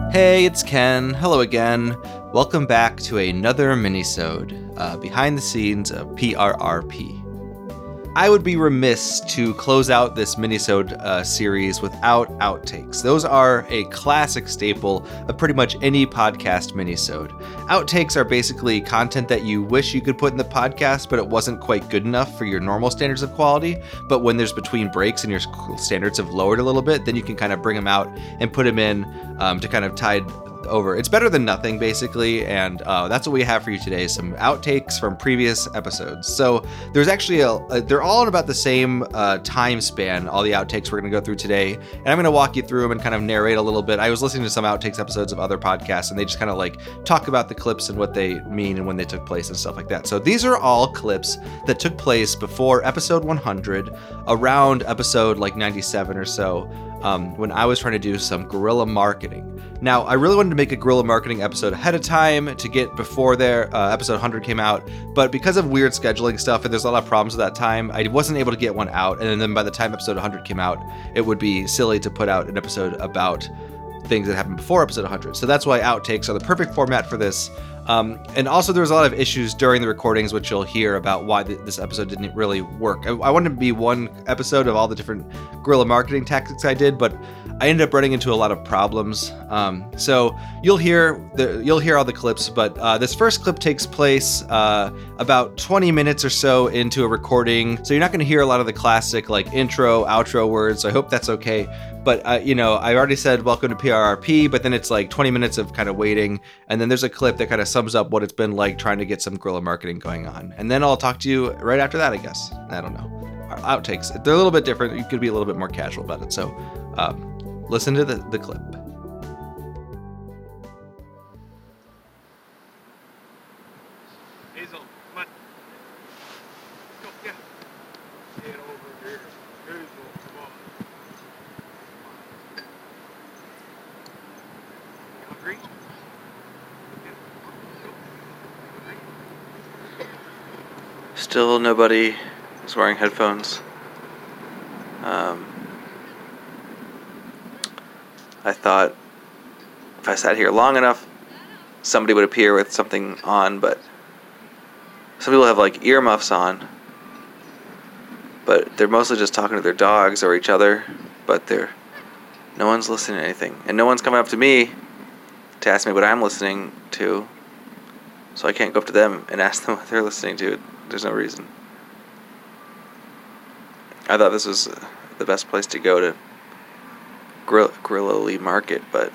Hey, it's Ken. Hello again. Welcome back to another minisode behind the scenes of PRRP. I would be remiss to close out this minisode series without outtakes. Those are a classic staple of pretty much any podcast minisode. Outtakes are basically content that you wish you could put in the podcast, but it wasn't quite good enough for your normal standards of quality. But when there's between breaks and your standards have lowered a little bit, then you can kind of bring them out and put them in to kind of tide over. It's better than nothing, basically, and that's what we have for you today, some outtakes from previous episodes. So there's actually they're all in about the same time span, all the outtakes we're going to go through today, and I'm going to walk you through them and kind of narrate a little bit. I was listening to some outtakes episodes of other podcasts, and they just kind of like talk about the clips and what they mean and when they took place and stuff like that. So these are all clips that took place before episode 100, around episode like 97 or so, when I was trying to do some guerrilla marketing. Now, I really wanted to make a guerrilla marketing episode ahead of time to get before their episode 100 came out, but because of weird scheduling stuff and there's a lot of problems at that time, I wasn't able to get one out, and then by the time episode 100 came out, it would be silly to put out an episode about things that happened before episode 100. So that's why outtakes are the perfect format for this. And also there was a lot of issues during the recordings, which you'll hear about why this episode didn't really work. I wanted to be one episode of all the different guerrilla marketing tactics I did, but I ended up running into a lot of problems. So you'll hear all the clips, but this first clip takes place about 20 minutes or so into a recording. So you're not going to hear a lot of the classic like intro, outro words. So I hope that's okay. But I already said welcome to PRRP, but then it's like 20 minutes of kind of waiting, and then there's a clip that kind of sums up what it's been like trying to get some guerrilla marketing going on. And then I'll talk to you right after that, I guess. I don't know. Our outtakes, they're a little bit different. You could be a little bit more casual about it. So listen to the clip. Hazel, come on. Go, yeah. Get over here. Hazel, come on. You hungry? Still nobody is wearing headphones. I thought if I sat here long enough, somebody would appear with something on, but some people have like earmuffs on, but they're mostly just talking to their dogs or each other, but no one's listening to anything, and no one's coming up to me to ask me what I'm listening to, so I can't go up to them and ask them what they're listening to. There's no reason. I thought this was the best place to go to guerrilla market, but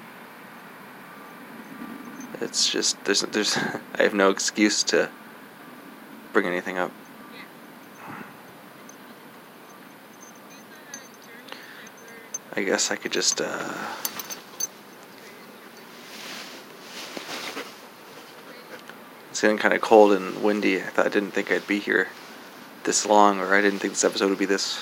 it's just there's I have no excuse to bring anything up. I guess I could just it's getting kind of cold and windy. I didn't think I'd be here this long, or I didn't think this episode would be this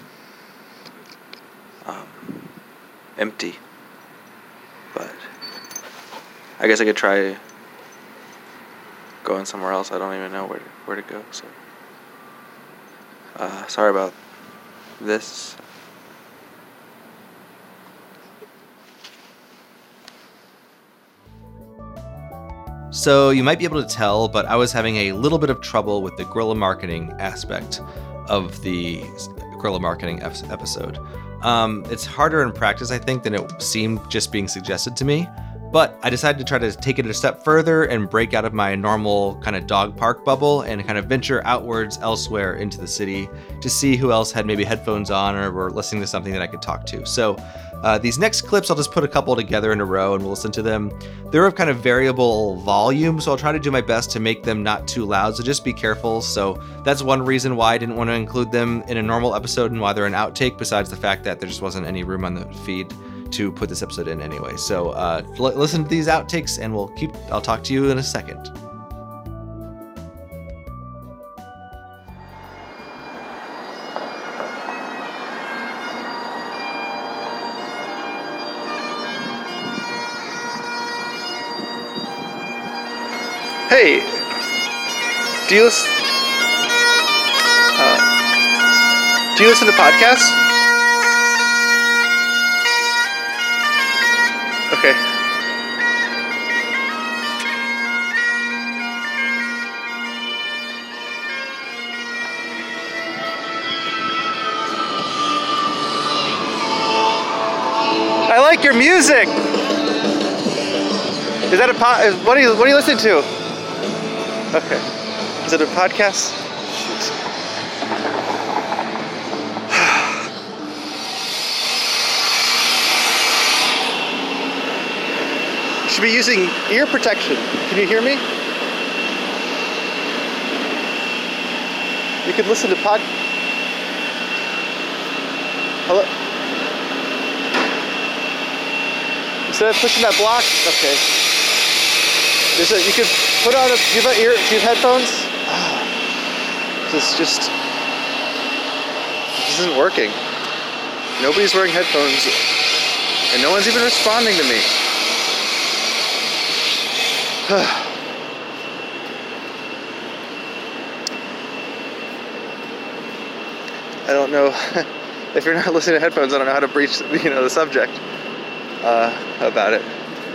empty. But I guess I could try going somewhere else. I don't even know where to go. So sorry about this. So you might be able to tell, but I was having a little bit of trouble with the guerrilla marketing aspect of the guerrilla marketing episode. It's harder in practice, I think, than it seemed just being suggested to me. But I decided to try to take it a step further and break out of my normal kind of dog park bubble and kind of venture outwards elsewhere into the city to see who else had maybe headphones on or were listening to something that I could talk to. So these next clips, I'll just put a couple together in a row and we'll listen to them. They're of kind of variable volume, so I'll try to do my best to make them not too loud, so just be careful. So that's one reason why I didn't want to include them in a normal episode and why they're an outtake, besides the fact that there just wasn't any room on the feed to put this episode in anyway. So listen to these outtakes and I'll talk to you in a second. Hey, do you listen to podcasts? Okay. like your music. Is that what are you listening to? Okay. Is it a podcast? Shoot. You should be using ear protection. Can you hear me? You could listen to Hello? Instead of pushing that block, okay. You could put on do you have headphones? This isn't working. Nobody's wearing headphones, and no one's even responding to me. I don't know. If you're not listening to headphones, I don't know how to breach, the subject about it.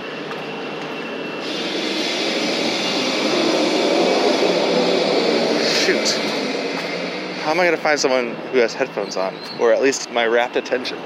Shoot. How am I going to find someone who has headphones on? Or at least my rapt attention?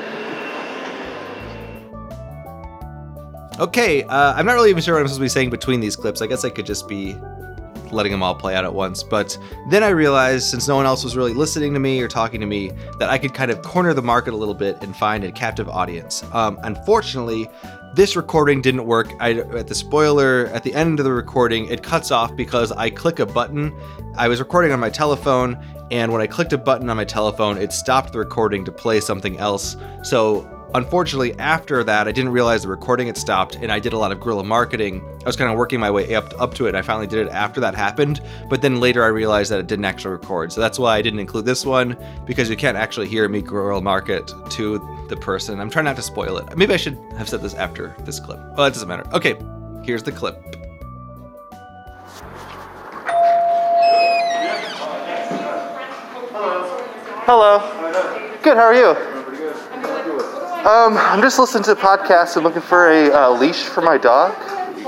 Okay, I'm not really even sure what I'm supposed to be saying between these clips. I guess I could just be letting them all play out at once. But then I realized, since no one else was really listening to me or talking to me, that I could kind of corner the market a little bit and find a captive audience. Unfortunately, this recording didn't work. At the end of the recording, it cuts off because I click a button. I was recording on my telephone, and when I clicked a button on my telephone, it stopped the recording to play something else. So unfortunately, after that, I didn't realize the recording had stopped, and I did a lot of guerrilla marketing. I was kind of working my way up to it. I finally did it after that happened, but then later I realized that it didn't actually record. So that's why I didn't include this one, because you can't actually hear me guerrilla market to the person. I'm trying not to spoil it. Maybe I should have said this after this clip. Well, it doesn't matter. Okay, here's the clip. Hello. Good, how are you? I'm just listening to podcasts and looking for a leash for my dog. Depends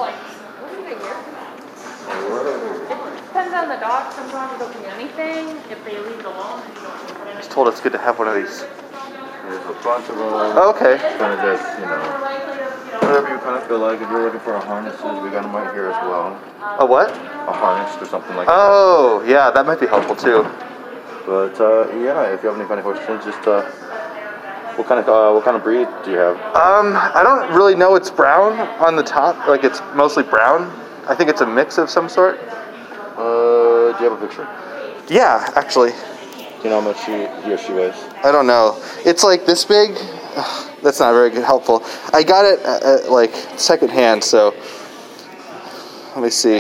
on the dog. Sometimes they'll do anything if they leave it alone. I was told it's good to have one of these. There's a bunch of them. Oh, okay. Kind of just, whatever you kind of feel like. If you're looking for harnesses, we got them right here as well. A what? A harness or something like that. Oh, yeah, that might be helpful too. But yeah, if you have any kind of questions, just what kind of breed do you have? I don't really know. It's brown on the top. Like, it's mostly brown. I think it's a mix of some sort. Do you have a picture? Yeah, actually. Do you know how much he or she weighs? I don't know. It's like this big. Ugh, that's not very good, helpful. I got it like secondhand, so let me see.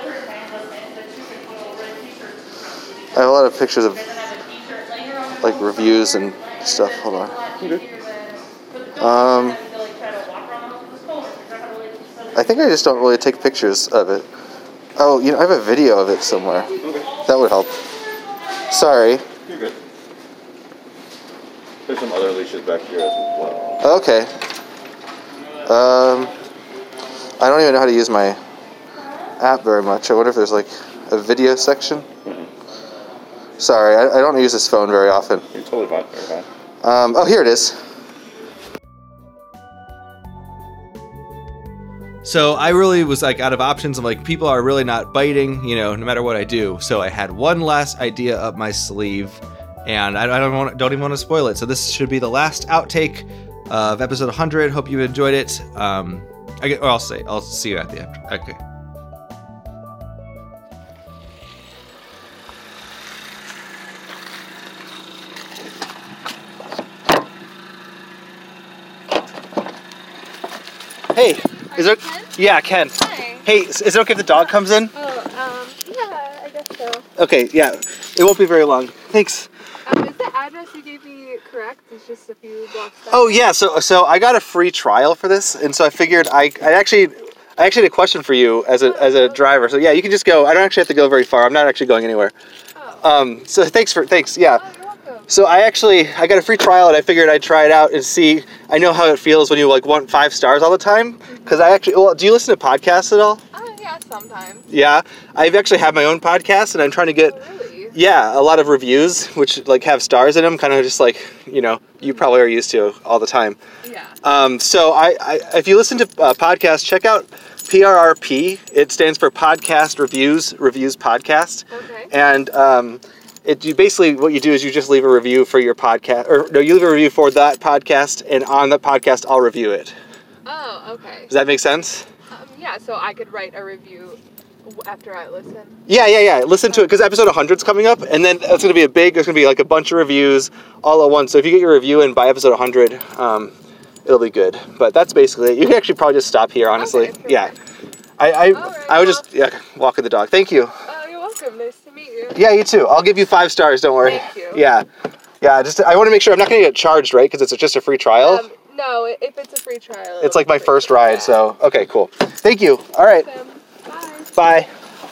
I have a lot of pictures of like reviews and stuff. Hold on. I think I just don't really take pictures of it. Oh, I have a video of it somewhere. Okay. That would help. Sorry. You're good. There's some other leashes back here as well. Okay. I don't even know how to use my app very much. I wonder if there's like a video section. Mm-hmm. Sorry, I don't use this phone very often. You're totally fine. You're fine. Oh, here it is. So I really was like out of options. I'm like, people are really not biting, no matter what I do. So I had one last idea up my sleeve, and I don't even want to spoil it. So this should be the last outtake of episode 100. Hope you enjoyed it. I'll see you at the end. Okay. Hey, is there? Ken? Yeah, Ken. Hi. Hey, is it okay if the dog comes in? Yeah, I guess so. Okay, yeah, it won't be very long. Thanks. Is the address you gave me correct? It's just a few blocks back. Oh yeah, so I got a free trial for this, and so I figured I actually had a question for you as a driver. So yeah, you can just go. I don't actually have to go very far. I'm not actually going anywhere. Oh. So thanks. Yeah. Oh, you're welcome. So I got a free trial, and I figured I'd try it out and see. I know how it feels when you want 5 stars all the time. Because do you listen to podcasts at all? Yeah, sometimes. Yeah, I've actually had my own podcast, and I'm trying to get. Oh, really? Yeah, a lot of reviews, which like have stars in them, kind of just like, you probably are used to all the time. Yeah. So I if you listen to podcasts, check out PRRP. It stands for Podcast Reviews Podcast. Okay. And you basically, what you do is you just leave a review for your podcast, or no, you leave a review for that podcast, and on that podcast, I'll review it. Oh, okay. Does that make sense? Yeah, so I could write a review after I listen. Yeah. Listen to it, because episode 100's coming up, and then it's going to be there's going to be like a bunch of reviews all at once. So if you get your review in by episode 100, it'll be good. But that's basically it. You can actually probably just stop here, honestly. Okay, Yeah. Alright, I would just walking the dog. Thank you. Oh, you're welcome. Nice to meet you. Yeah, you too. I'll give you 5 stars. Don't worry. Thank you. Yeah. Just I want to make sure I'm not going to get charged, right? Because it's just a free trial. No, if it's a free trial. It's like my first ride, so okay, cool. Thank you. All right. Bye. Bye.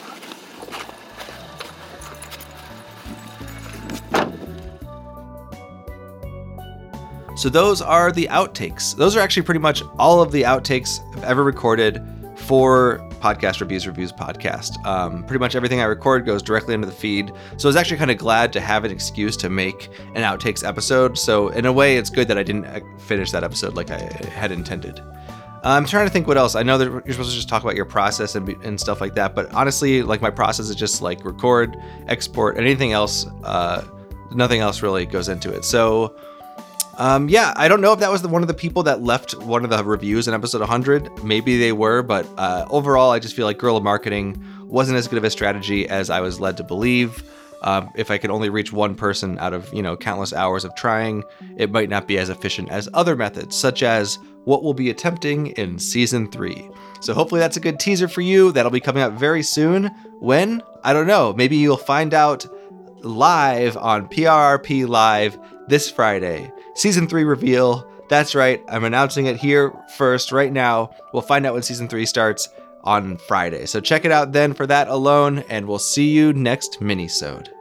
So those are the outtakes. Those are actually pretty much all of the outtakes I've ever recorded for Podcast Reviews Podcast. Pretty much everything I record goes directly into the feed. So I was actually kind of glad to have an excuse to make an outtakes episode. So in a way, it's good that I didn't finish that episode like I had intended. I'm trying to think what else. I know that you're supposed to just talk about your process and stuff like that, but honestly, like my process is just like record, export, anything else. Nothing else really goes into it. So I don't know if that was one of the people that left one of the reviews in episode 100. Maybe they were, but overall, I just feel like guerrilla marketing wasn't as good of a strategy as I was led to believe. If I could only reach one person out of, countless hours of trying, it might not be as efficient as other methods, such as what we'll be attempting in season 3. So hopefully that's a good teaser for you. That'll be coming out very soon. When? I don't know. Maybe you'll find out live on PRRP Live this Friday. Season 3 reveal. That's right. I'm announcing it here first right now. We'll find out when season 3 starts on Friday. So check it out then for that alone, and we'll see you next minisode.